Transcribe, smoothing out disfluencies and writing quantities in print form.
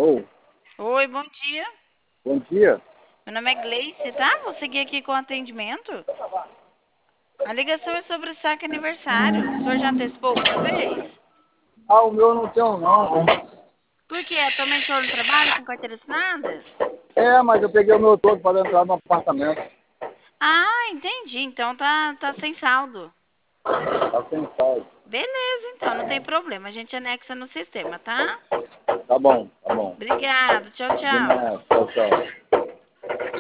Alô? Oi, bom dia. Bom dia. Meu nome é Gleice, tá? Vou seguir aqui com o atendimento. A ligação é sobre o saque aniversário. O senhor já antecipou alguma vez? O meu não tem não. Por quê? Atualmente o senhor não trabalha com carteira assinada? Mas eu peguei o meu todo para entrar no apartamento. Ah, entendi. Então tá sem saldo. Tá sem saldo. Beleza, então, não tem problema. A gente anexa no sistema, tá? Tá bom, tá bom. Obrigado. Tchau, De tchau. nada. Tchau, tchau.